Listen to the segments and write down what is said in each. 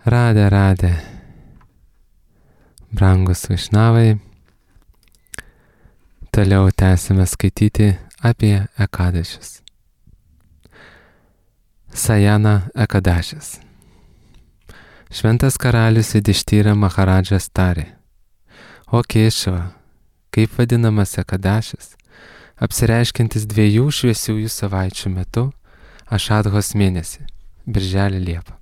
Radė, brangus Vaišnavai, toliau tęsime skaityti apie Ekadašis. Sajana Ekadašis. Šventas karalius Judištyra Maharadžas tarė: O Kešava, kaip vadinamas Ekadašis, apsireiškiantis 2 šviesiųjų savaičių metu, Ašadhos mėnesį, birželį Liepą.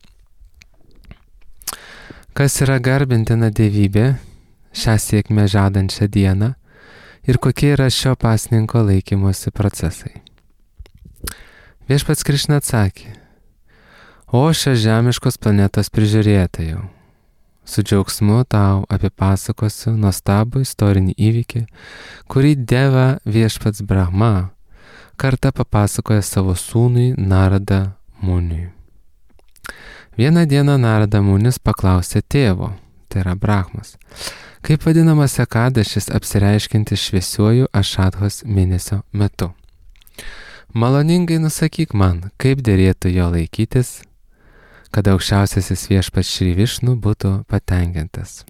Kas yra garbintina dievybė šią sėkmę žadančią dieną ir kokie yra šio pasninko laikymosi procesai? Viešpats Krišna atsakė: O šios žemiškos planetos prižiūrėtojau, su džiaugsmu tau apipasakosiu nuostabų istorinį įvykį, kurį Deva viešpats Brahma kartą papasakoja savo sūnui Narada Muniui. Vieną dieną Narada Munis paklausė tėvo, tai yra Brahmas, kaip vadinamas Ekadašis apsireiškiantis šviesiuoju Ašadhos mėnesio metu. Maloningai nusakyk man, kaip derėtų jo laikytis, kad aukščiausiasis viešpats Šri Višnu būtų patenkintas.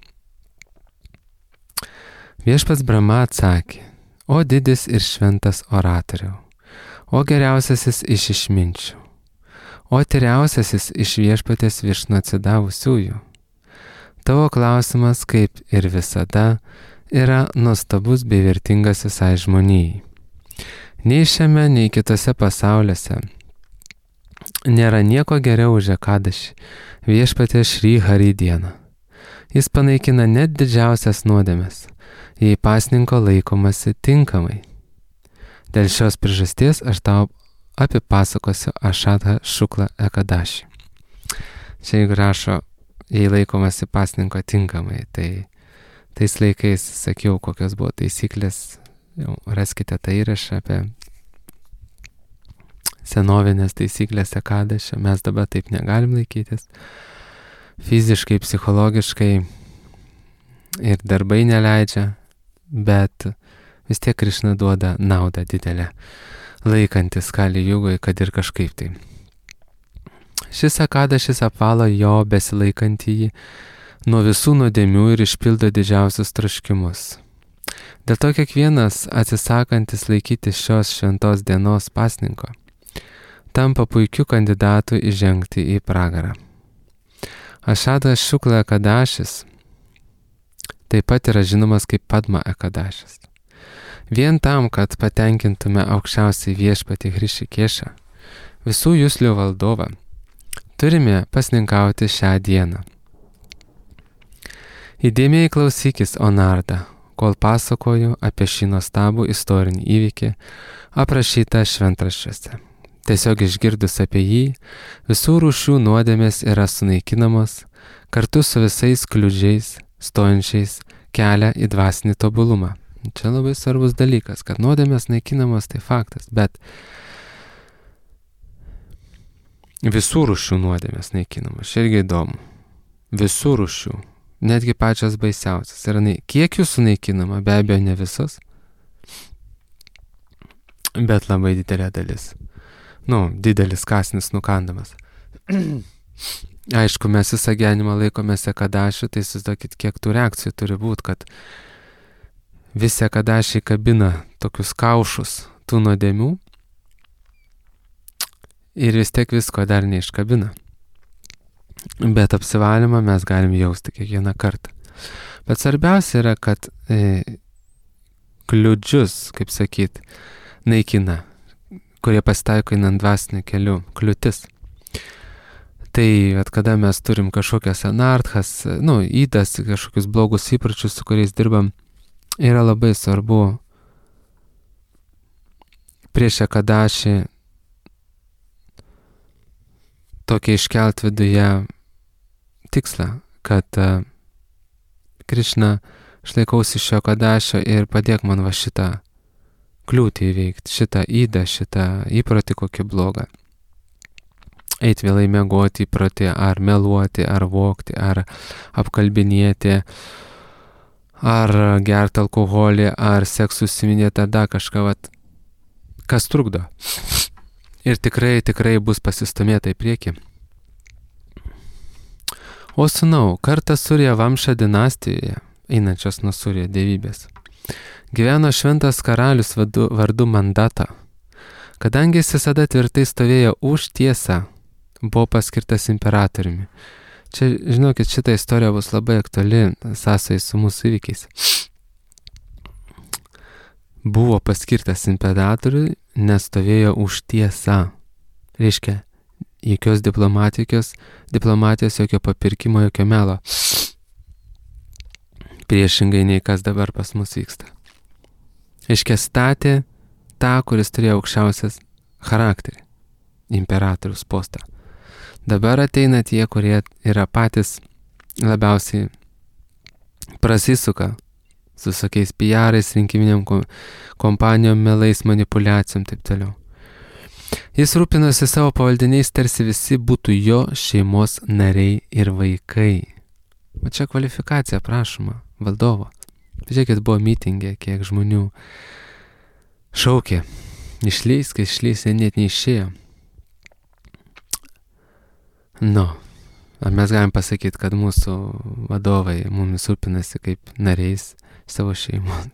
Viešpats Brahma atsakė: O didis ir šventas oratoriau, o geriausiasis iš išminčių, o tyriausiasis iš viešpatės Višnu atsidavusiųjų. Tavo klausimas, kaip ir visada, yra nuostabus bei vertingas visai žmonijai. Nei šiame, nei kitose pasauliuose nėra nieko geriau už Ekadašį, viešpatė Šri Hari dieną. Jis panaikina net didžiausias nuodėmes, jei pasninko laikomasi tinkamai. Dėl šios priežasties aš tau apipasakosiu Ašadha Šukla Ekadašį. Čia jeigu rašo, jei laikomasi pasninko tinkamai, tai tais laikais sakiau, kokios buvo taisyklės, jau raskite tą įrašą apie senovinės taisyklės Ekadašio. Mes dabar taip negalim laikytis. Fiziškai, psichologiškai ir darbai neleidžia, bet vis tiek Krišna duoda naudą didelę, laikantis Kali Jugoj, kad ir kažkaip tai. Šis Ekadašis apvalo jo besilaikantįjį nuo visų nuodėmių ir išpildo didžiausius troškimus. Dėl to kiekvienas atsisakantis laikyti šios šventos dienos pasninko tampa puikiu kandidatu įžengti į pragarą. Ašadhas Šukla Ekadašis taip pat yra žinomas kaip Padma Ekadašis. Vien tam, kad patenkintume aukščiausiai viešpatį Hrišikešą, visų juslių valdovą, turime pasninkauti šią dieną. Įdėmiai klausykis, o Narda, kol pasakoju apie šį nuostabų istorinį įvykį aprašytą šventraščiuose. Tiesiog išgirdus apie jį, visų rūšių nuodėmės yra sunaikinamos kartu su visais kliudžiais, stojančiais kelią į dvasinį tobulumą. Čia labai svarbus dalykas, kad nuodėmės naikinamos, tai faktas, bet visų rūšių nuodėmės naikinamos. Čia irgi įdomu. Visų rūšių, netgi pačios baisiausias. Kiek jų sunaikinama, be abejo ne visos, bet labai didelė dalis. Didelis kąsnis nukandamas. Aišku, mes visą gyvenimą laikomės Ekadašių, tai įsivaizduokit, kiek tų reakcijų turi būti, kad visi Ekadašiai kabina tokius kaušus tų nuodėmių ir vis tiek visko dar neiškabina. Bet apsivalymą mes galim jausti kiekvieną kartą. Bet svarbiausia yra, kad kliudžius, kaip sakyt, naikina, kurie pasitaiko einant dvasiniu keliu, kliūtis. Tai, kada mes turim kažkokias anarthas, įdas, kažkokius blogus įpročius, su kuriais dirbam, yra labai svarbu prieš Ekadašį tokia iškelt viduje tikslą, kad Krišna, aš laikausi šio Ekadašio ir padėk man va šitą kliūtį įveikti, šitą įdą, šitą įprotį kokį blogą. Eit vėlai miegoti įprotį, ar meluoti, ar vogti, ar apkalbinėti, ar gerti alkoholį, ar seksu užsiminėti, ar dar kažką, kas trukdo. Ir tikrai bus pasistumėta į priekį. O sūnau, kartą Surya Vamša dinastijoje, einančios nuo Surya dievybės, gyveno šventas karalius vardu Mandata. Kadangi jis visada tvirtai stovėjo už tiesą, buvo paskirtas imperatoriumi. Čia, žinokit, šita istorija bus labai aktuali sąsajai su mūsų įvykiais. Buvo paskirtas imperatoriui, nes stovėjo už tiesą. Reiškia, jokios diplomatijos, jokio papirkimo, jokio melo. Priešingai nei kas dabar pas mus vyksta. Reiškia, statė tą, kuris turėjo aukščiausias charakterį, imperatorius postą. Dabar ateina tie, kurie yra patys labiausiai prasisuka su visokiais PR'ais, rinkiminiam kompanijom, melais, manipuliacijom, taip toliau. Jis rūpinosi savo pavaldiniais, tarsi visi būtų jo šeimos nariai ir vaikai. O čia kvalifikacija prašoma valdovo. Žiūrėkit, buvo mitingė, kiek žmonių šaukė. Išlys, kai išlys, jie net neišėjo. Ar mes galim pasakyti, kad mūsų vadovai mumis rūpinasi kaip nariais savo šeimos?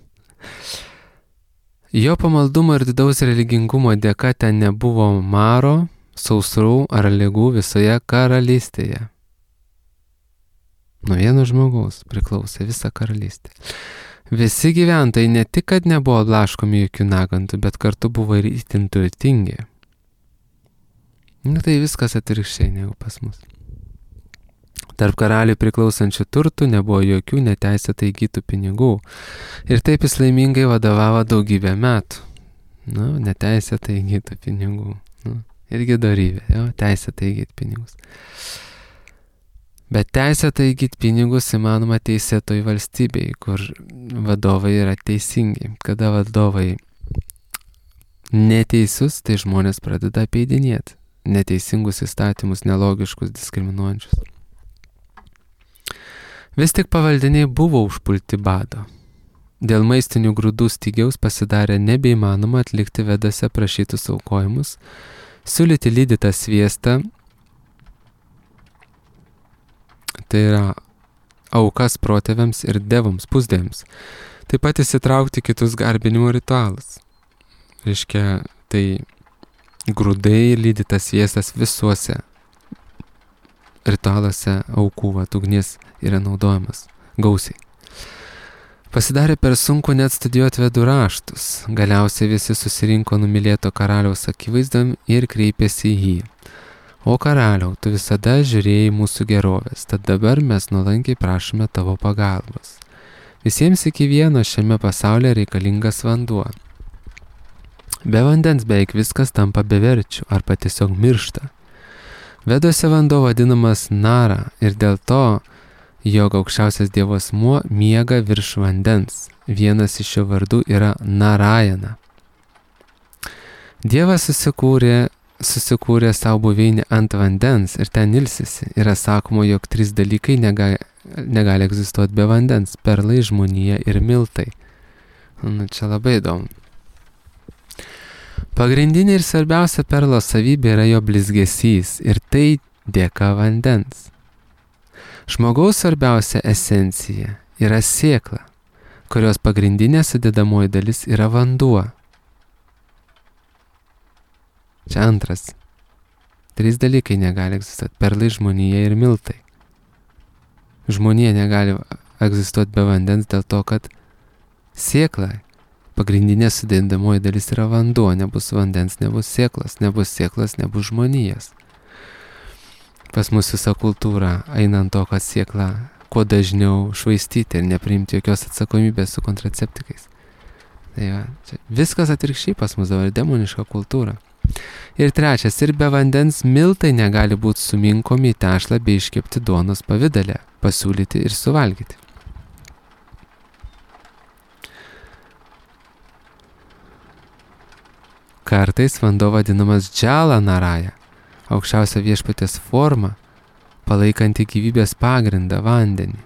Jo pamaldumo ir didaus religingumo dėka ten nebuvo maro, sausrų ar ligų visoje karalystėje. Nuo vieno žmogaus priklausė visa karalystė. Visi gyventojai ne tik, kad nebuvo blaškomi jokių negandų, bet kartu buvo ir itin turtingi. Tai viskas atvirkščiai negu pas mus. Tarp karaliui priklausančių turtų nebuvo jokių neteisėtai įgytų pinigų. Ir taip jis laimingai vadovavo daugybę metų. Neteisėtai įgytų pinigų. Irgi dorybė, teisėtai įgyti pinigus. Bet teisėtai įgyti pinigus įmanoma teisėtoj valstybėje, kur vadovai yra teisingi. Kada vadovai neteisus, tai žmonės pradeda apeidinėti neteisingus įstatymus, nelogiškus, diskriminuojančius. Vis tik pavaldiniai buvo užpulti bado. Dėl maistinių grūdų stygiaus pasidarė nebeįmanoma atlikti vedose prašytus aukojimus, siūlyti lydytą sviestą, tai yra aukas protėviams ir devoms, pusdėviams, taip pat įsitraukti kitus garbinimo ritualus. Reiškia, tai grūdai, lydytas sviestas visuose ritualuose aukų, ugnies yra naudojamas gausiai. Pasidarė per sunku net studijuoti vedų raštus. Galiausiai visi susirinko numylėto karaliaus akivaizdam ir kreipėsi į jį. O karaliau, tu visada žiūrėjai mūsų gerovės, tad dabar mes nuolankiai prašome tavo pagalbos. Visiems iki vieno šiame pasaulyje reikalingas vanduo. Be vandens beveik viskas tampa beverčiu arba tiesiog miršta. Vedose vanduo vadinamas Nara ir dėl to, jog aukščiausias Dievo asmuo miega virš vandens. Vienas iš jo vardų yra Narayana. Dievas susikūrė savo buveinę ant vandens ir ten ilsisi. Yra sakoma, jog 3 dalykai negali egzistuoti be vandens: perlai, žmonija ir miltai. Čia labai įdomu. Pagrindinė ir svarbiausia perlo savybė yra jo blizgesys ir tai dėka vandens. Žmogaus svarbiausia esencija yra sėkla, kurios pagrindinė sudedamoji dalis yra vanduo. Čia antras. 3 dalykai negali egzistuoti: perlai, žmonija ir miltai. Žmonija negali egzistuoti be vandens dėl to, kad sėkla, pagrindinė sudedamoji dalis yra vanduo. Nebus vandens, nebus sėklas, nebus žmonijas. Pas mus visa kultūra eina ant to, kad sėklą kuo dažniau švaistyti ir nepriimti jokios atsakomybės su kontraceptikais. Tai viskas atvirkščiai pas mus dabar, demoniška kultūra. Ir trečias, ir be vandens miltai negali būti suminkomi į tešlą bei iškepti duonos pavidale, pasiūlyti ir suvalgyti. Kartais vanduo vadinamas Džala Naraja, aukščiausia viešpaties forma, palaikanti gyvybės pagrindą vandenį.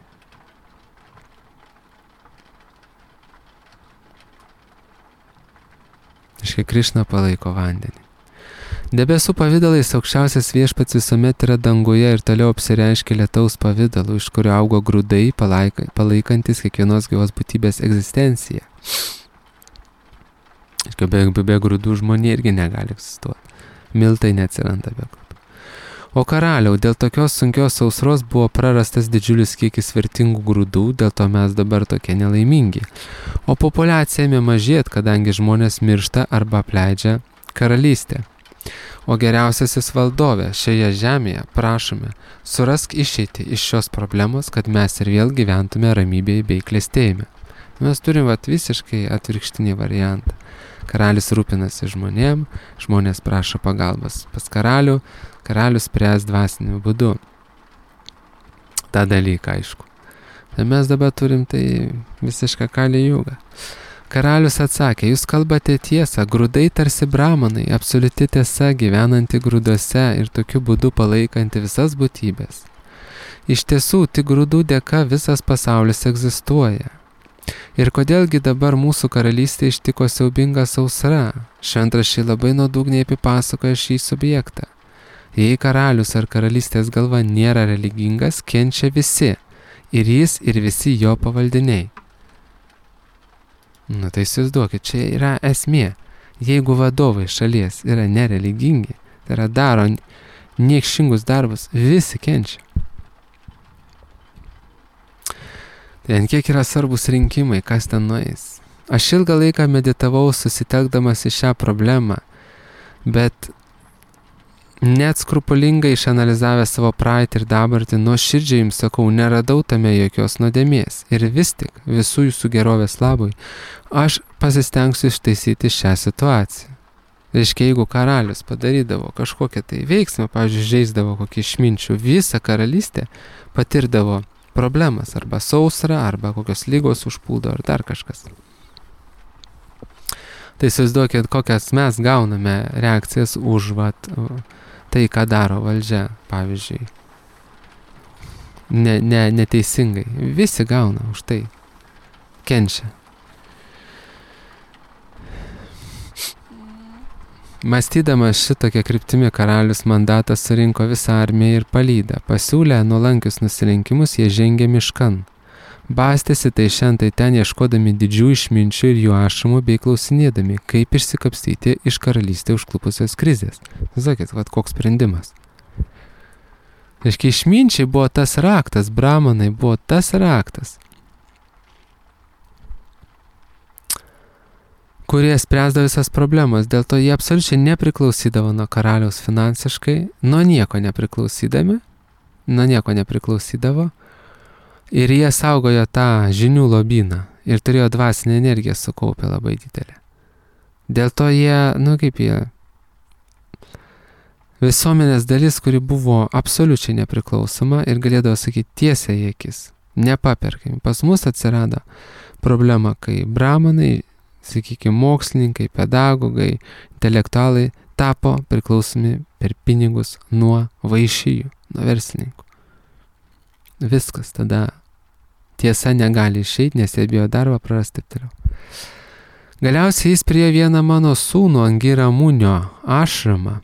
Štai Krišna palaiko vandenį. Debesų pavydalais aukščiausias viešpats visuomet yra danguje ir toliau apsireiškia lietaus pavydalu, iš kurio augo grūdai, palaikantis kiekvienos gyvos būtybės egzistenciją. Be grūdų žmonė irgi negali egzistuoti. Miltai neatsiranda be grūdų. O karaliau, dėl tokios sunkios sausros buvo prarastas didžiulis kiekis vertingų grūdų, dėl to mes dabar tokie nelaimingi. O populiacija ėmė mažėti, kadangi žmonės miršta arba apleidžia karalystę. O geriausiasis valdove šioje žemėje, prašome, surask išeitį iš šios problemos, kad mes ir vėl gyventume ramybėje bei klestėjime. Mes turim visiškai atvirkštinį variantą. Karalius rūpinasi žmonėm, žmonės prašo pagalbos pas karalių, karalius spręs dvasiniu būdu. Ta dalyka, aišku. Tai mes dabar turim tai visišką Kali Jugą. Karalius atsakė, jūs kalbate tiesą, grūdai tarsi bramanai, absoliuti tiesa gyvenanti grūduose ir tokiu būdu palaikanti visas būtybės. Iš tiesų, tik grūdų dėka visas pasaulis egzistuoja. Ir kodėlgi dabar mūsų karalystė ištiko siaubinga sausra? Šventraščiai labai nuodugniai apipasakoja šį subjektą. Jei karalius ar karalystės galva nėra religingas, kenčia visi, ir jis, ir visi jo pavaldiniai. Tai įsivaizduokit, čia yra esmė. Jeigu vadovai šalies yra nereligingi, tai yra daro niekšingus darbus, visi kenčia. Tai kiek yra svarbus rinkimai, kas ten nueis. Aš ilgą laiką meditavau susitelkdamas į šią problemą, bet net skrupulingai išanalizavęs savo praeitį ir dabartį, nuoširdžiai jums sakau, neradau tame jokios nuodėmės. Ir vis tik, visų jūsų gerovės labui, aš pasistengsiu ištaisyti šią situaciją. Reiškia, jeigu karalius padarydavo kažkokią tai veiksmą, pavyzdžiui, žaisdavo kokį išminčių, visą karalystę patirdavo problemas, arba sausra, arba kokios lygos užpūdo, ar dar kažkas. Tai įsivaizduokit, kokias mes gauname reakcijas už tai, ką daro valdžia, pavyzdžiui. Neteisingai. Visi gauna už tai. Kenčia. Mąstydamas šitokia kryptimi karalius mandatą surinko visą armiją ir palydą. Pasiūlę nuolankius nusilenkimus, jie žengė miškan. Bastėsi tai šiandien ten ieškodami didžių išminčių ir jų ašamų bei klausinėdami, kaip išsikapstyti iš karalystę užklupusios krizės. Sakėt, koks sprendimas. Reiškia, išminčiai buvo tas raktas, bramanai buvo tas raktas, kurie spręsdavo visas problemas, dėl to jie absoliučiai nepriklausydavo nuo karaliaus finansiškai, nuo nieko nepriklausydavo, ir jie saugojo tą žinių lobyną ir turėjo dvasinę energiją sukaupę labai didelę. Dėl to jie, visuomenės dalis, kuri buvo absoliučiai nepriklausoma ir galėdavo sakyti tiesiai į akis, nepaperkami. Pas mus atsirado problema, kai bramanai, sakykime, mokslininkai, pedagogai, intelektualai tapo priklausomi per pinigus nuo vaišijų, nuo verslininkų. Viskas, tada tiesa negali išeiti, nes jie bijo darbą prarasti ir toliau. Galiausiai jis prie vieną mano sūnų Angiramunio ašramą.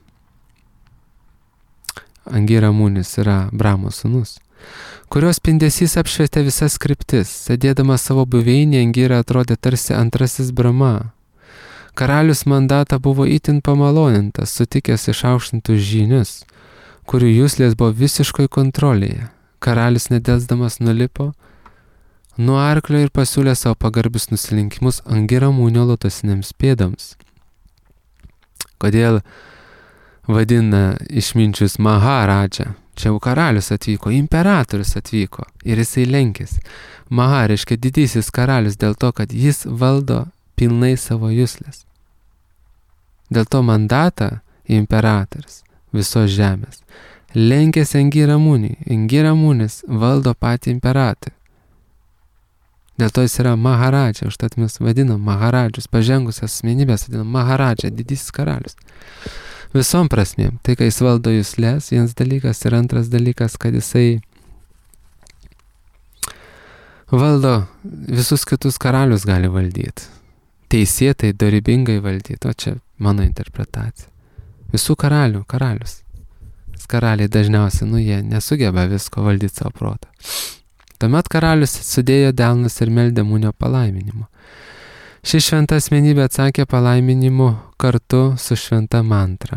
Angiramunis yra Bramo sūnus, kurios spindesys apšvietė visas kryptis. Sėdėdamas savo buveinį, Angira atrodė tarsi antrasis Brahma. Karalius mandatą buvo itin pamalonintas, sutikęs išaukštintus žynius, kurių juslės buvo visiškoje kontrolėje. Karalius nedelsdamas nulipo nuo arklio ir pasiūlė savo pagarbius nusilenkimus Angiramunio lotosinėms pėdoms. Kodėl vadina išminčius Maharadža? Čia jau karalius atvyko, imperatorius atvyko ir jisai lenkės. Maha reiškia didysis karalius dėl to, kad jis valdo pilnai savo juslės. Dėl to mandatą imperatorius visos žemės lenkėsi Angiramuniui. Angiramunis valdo patį imperatorių. Dėl to jis yra Maharadža, užtat mes vadinam Maharadžius, pažengusias asmenybės vadinam Maharadža, didysis karalius. Visom prasmėm. Tai, kai jis valdo juslės, vienas dalykas, ir antras dalykas, kad jisai valdo visus kitus karalius gali valdyti. Teisėtai, dorybingai valdyti. O čia mano interpretacija. Visų karalius. Karaliai dažniausiai, jie nesugeba visko valdyti savo protą. Tuomet karalius sudėjo delnus ir meldė Munio palaiminimo. Ši šventa asmenybė atsakė palaiminimu kartu su šventa mantra.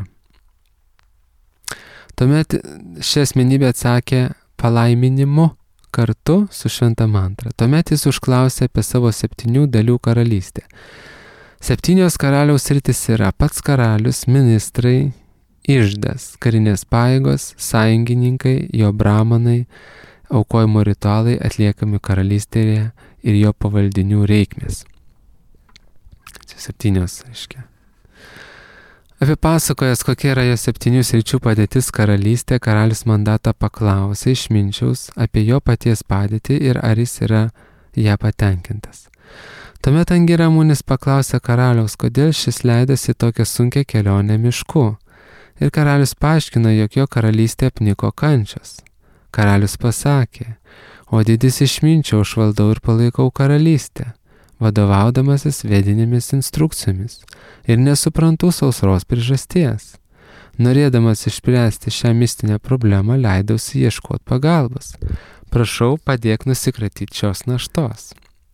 Tuomet ši asmenybė atsakė palaiminimu kartu su šventa mantra. Tuomet jis užklausė apie savo 7 dalių karalystę. 7 karaliaus sritis yra pats karalius, ministrai, iždas, karinės pajėgos, sąjungininkai, jo bramanai, aukojimo ritualai atliekami karalystėje ir jo pavaldinių reikmės. Čia 7, aiškiai. Apipasakojęs, kokia yra jo 7 sričių padėtis karalystė, karalius mandatą paklausė išminčiaus apie jo paties padėtį ir ar jis yra ją patenkintas. Tuomet Angiramunis paklausė karaliaus, kodėl šis leidosi tokią sunkią kelionę mišku. Ir karalius paaiškino, jog jo karalystė apniko kančios. Karalius pasakė, o didis išminčiau aš valdau ir palaikau karalystę, vadovaudamasis vedinėmis instrukcijomis ir nesuprantu sausros priežasties. Norėdamas išspręsti šią mistinę problemą, leidausi ieškoti pagalbos. Prašau, padėk nusikratyti šios naštos.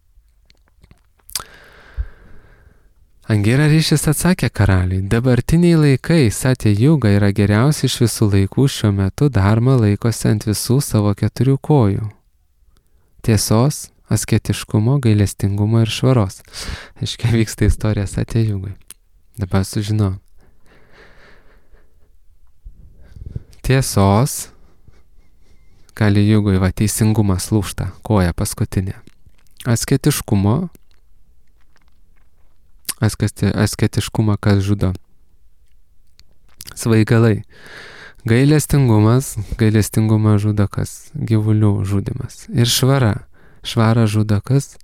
Angira ryšis atsakė karaliui, dabartiniai laikai Satya Juga yra geriausi iš visų laikų, šiuo metu Dharma laikosi ant visų savo 4 kojų. Tiesos, asketiškumo, gailestingumo ir švaros. Aiškiai vyksta istorija Satya Jugai. Dabar sužinau. Tiesos, Kali Jugui, teisingumas lūžta, koja paskutinė. Asketiškumą, kas žudo. Svaigalai. Gailestingumą žudo kas? Gyvulių žudimas. Ir švara. Švara žudo kas?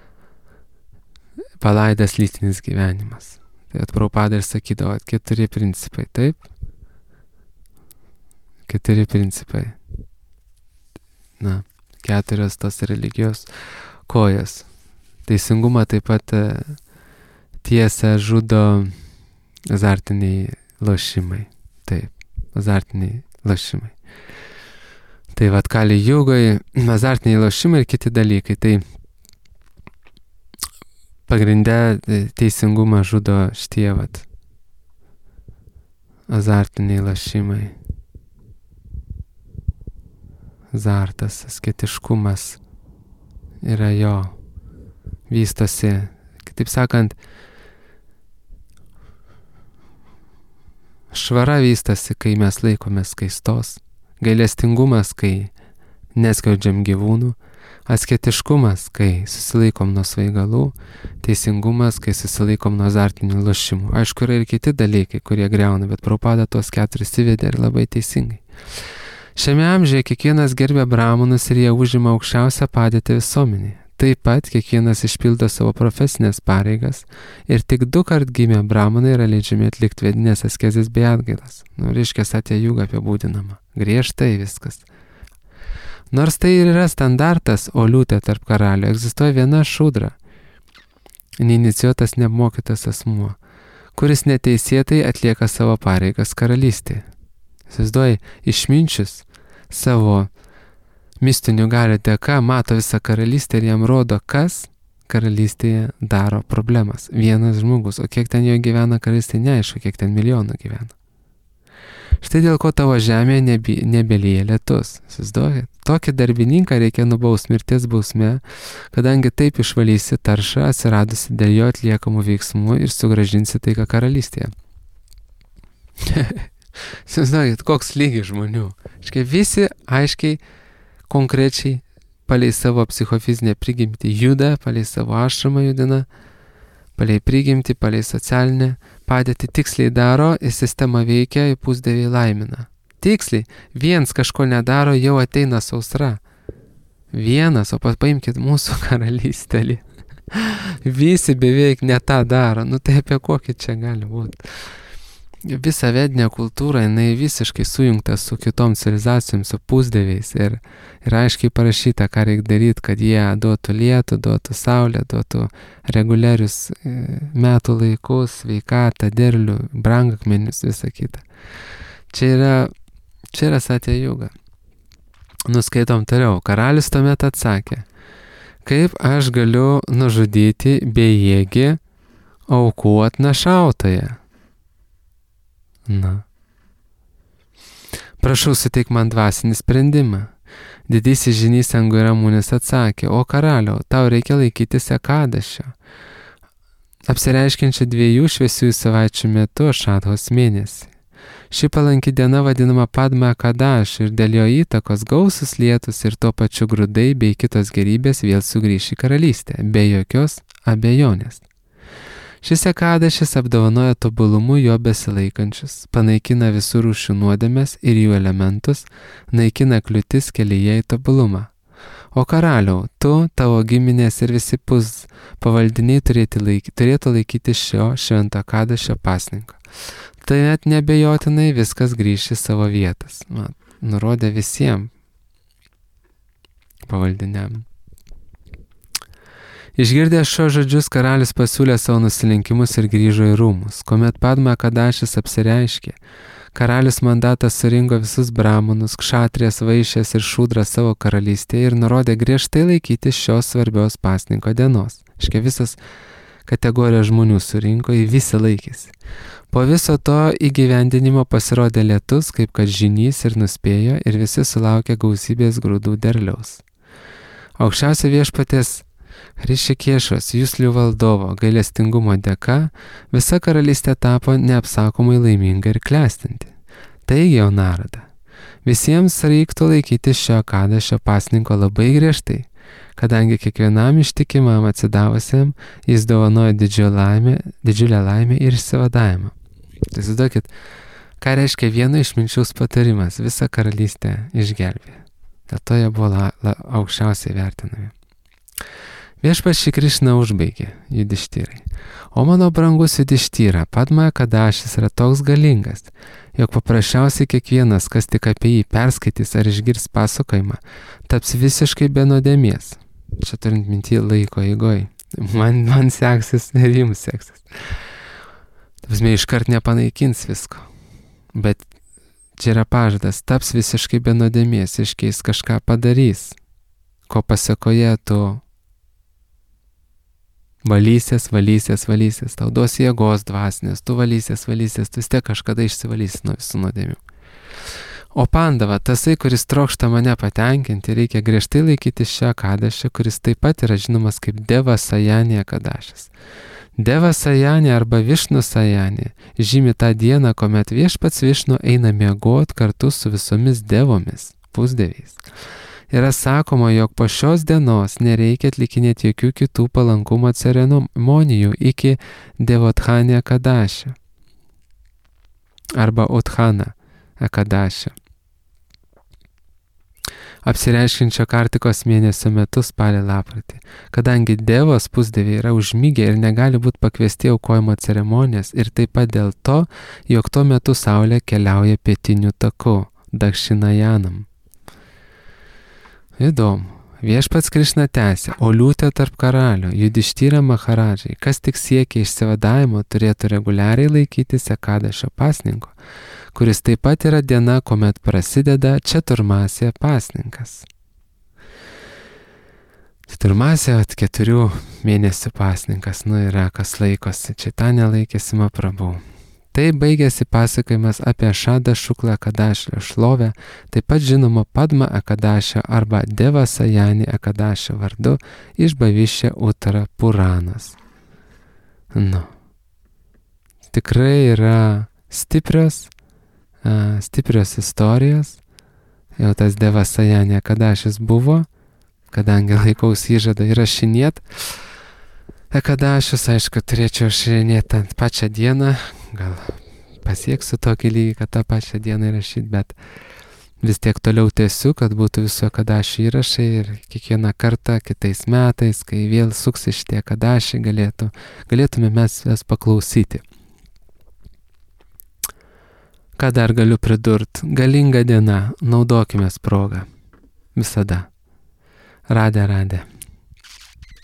Palaidas lytinis gyvenimas. Tai Prabhupada ir sakydavo, 4 principai, taip? 4 principai. 4 tos religijos kojas. Teisingumą taip pat tiesą žudo azartiniai lošimai. Taip, azartiniai lošimai. Tai Kali Jugai, azartiniai lošimai ir kiti dalykai. Tai pagrinde teisingumą žudo šitie azartiniai lošimai. Azartas, asketiškumas yra jo, vystosi. Kitaip sakant, švara vystosi, kai mes laikomės skaistos, gailestingumas, kai neskaudžiam gyvūnų, asketiškumas, kai susilaikom nuo svaigalų, teisingumas, kai susilaikom nuo azartinių lošimų. Aišku, yra ir kiti dalykai, kurie griauna, bet Prabhupada tuos 4 įvedė ir labai teisingai. Šiame amžiuje kiekvienas gerbė brahmanus ir jie užima aukščiausią padėtį visuomenėje. Taip pat kiekvienas išpildo savo profesinės pareigas ir tik 2 kart gimę brahmanai yra leidžiami atlikti vedinės askezės bei atgailas. Reiškia, Satya Juga apibūdinama. Griežtai viskas. Nors tai ir yra standartas oliūtė tarp karalių, egzistuoja viena šudra, neinicijuotas neapmokytas asmuo, kuris neteisėtai atlieka savo pareigas karalystėje. Įsivaizduoji, išminčius savo mistinių galių dėka mato visą karalystę ir jam rodo, kas karalystėje daro problemas. Vienas žmogus, o kiek ten jo gyvena karalystėje, neaišku, kiek ten milijonų gyvena. Štai dėl ko tavo žemėje nebelyja lietus. Įsivaizduoji, tokį darbininką reikia nubaus mirties bausme, kadangi taip išvalysi taršą atsiradusi dėl jo atliekamų veiksmų ir sugrąžinsi taiką karalystėje. Įsivaizduokit, koks lygis žmonių. Visi aiškiai, konkrečiai palei savo psichofizinę prigimtį juda, palei savo ašramą judina, palei prigimtį, palei socialinę padėtį tiksliai daro, ir sistema veikia, ir pusdieviai laimina. Tiksliai, viens kažko nedaro, jau ateina sausra. Vienas, o paimkit mūsų karalystę. Visi beveik ne tą daro. Tai apie kokį čia gali būti. visa vedinė kultūra, jinai visiškai sujungta su kitom civilizacijom, su pusdieviais ir aiškiai parašyta, ką reikia daryti, kad jie duotų lietų, duotų saulę, duotų reguliarius metų laikus, sveikatą, derlių, brangakmenius, visą kitą. Čia yra Satya Yuga. Nuskaitom toliau. Karalius tuomet atsakė, kaip aš galiu nužudyti bejėgį aukų atnašautoją? Na. Prašau, suteik man dvasinį sprendimą. Didysis žynys Anguramunis atsakė, o karaliau, tau reikia laikytis Ekadašio, apsireiškiančio 2 šviesiųjų savaičių metu Šadhos mėnesį. Ši palanki diena vadinama Padma Ekadaš ir dėl jo įtakos gausus lietus ir tuo pačiu grūdai bei kitos gerybės vėl sugrįš į karalystę, be jokios abejonės. Šis Ekadašis apdovanoja tobulumu jo besilaikančius, panaikina visų rūšių nuodėmes ir jų elementus, naikina kliūtis kelyje į tobulumą. O karaliau, tu, tavo giminės ir visi pavaldiniai turėtų laikyti šio švento Ekadašio pasninko. Tai net nebejotinai viskas grįš į savo vietas. Nurodė visiems pavaldiniam. Išgirdęs šios žodžius, karalius pasiūlė savo nusilenkimus ir grįžo į rūmus. Kuomet Padma Ekadašis apsireiškė, karalius mandatą surinko visus bramonus, kšatrijas, vaišės ir šūdras savo karalystėje ir nurodė griežtai laikyti šios svarbios pasninko dienos. Iškia visas kategorija žmonių surinko, į visi laikėsi. Po viso to įgyvendinimo pasirodė lietus, kaip kad žynys ir nuspėjo, ir visi sulaukė gausybės grūdų derliaus. Aukščiausio viešpaties Rišikėšos, Juslių valdovo, gailestingumo dėka, visa karalystė tapo neapsakomai laiminga ir klestinti. Taigi, jau Narada, visiems reiktų laikyti šio Ekadašio pasninko labai griežtai, kadangi kiekvienam ištikimam atsidavusiam jis dovanoja didžiulę laimę ir išsivadavimą. Tai įsivaizduokit, ką reiškia vieno išminčiaus patarimas, visą karalystę išgelbė. Dėl to jie buvo aukščiausiai vertinami. Viešpats Šri Krišna užbaigė, Judištyrai. O mano brangus Judištyra, Padma Ekadašis yra toks galingas, jog paprasčiausiai kiekvienas, kas tik apie jį perskaitys ar išgirs pasakojimą, taps visiškai be nuodėmės. Čia turint minty laiko eigoj. Man seksis ir jums seksis. Tavasme, iškart nepanaikins visko. Bet čia yra pažadas, taps visiškai be nuodėmės, iškeis kažką padarys, ko pasakoje tu valysies, tau duos jėgos dvasinės, tu valysies, tu vis tiek kažkada išsivalysi nuo visų nuodėmių. O Pandava, tasai, kuris trokšta mane patenkinti, reikia griežtai laikyti šią Ekadašį, kuris taip pat yra žinomas kaip Deva Sajani Ekadašis. Deva Sajani arba Višnu Sajani žymi tą dieną, kuomet viešpats Višnu eina miegot kartu su visomis devomis, pusdieviais. Yra sakoma, jog po šios dienos nereikia atlikinėti jokių kitų palankumo ceremonijų iki Devothani Ekadašio arba Uthana Ekadašio. Apsireiškinčio Kartikos mėnesio metu spalį lapkritį, kadangi devos pusdieviai yra užmygę ir negali būti pakviesti aukojimo ceremonijas ir taip pat dėl to, jog tuo metu saulė keliauja pietiniu taku, Dakšinajanam. Įdomu. Viešpats Krišna tęsė, o liūtė tarp karalių, Judištyra Maharadžai, kas tik siekia išsivadavimo, turėtų reguliariai laikytis Ekadašio pasninko, kuris taip pat yra diena, kuomet prasideda Četurmasė pasninkas. Četurmasė 4 mėnesių pasninkas, yra kas laikosi, Čaitanė laikėsi Maprabhu. Tai baigėsi pasakojimas apie Šada Šukla Ekadašio šlovę, taip pat žinoma Padma Ekadašio arba Deva Sajani Ekadašio vardu iš Bhavišya Uttara Puranas. Tikrai yra stiprios istorijos. Jau tas Deva Sajani Ekadašis buvo, kadangi laikausi įžado įrašinėti. Ekadašius, aišku, turėčiau išrinėti ant pačią dieną, gal pasieksiu tokį lygį, kad tą pačią dieną įrašyti, bet vis tiek toliau tęsiu, kad būtų visų Ekadašių įrašai ir kiekvieną kartą kitais metais, kai vėl suksi šitie Ekadašiai, galėtume mes jas paklausyti. Ką dar galiu pridurt? Galinga diena, naudokime progą. Visada. Radė.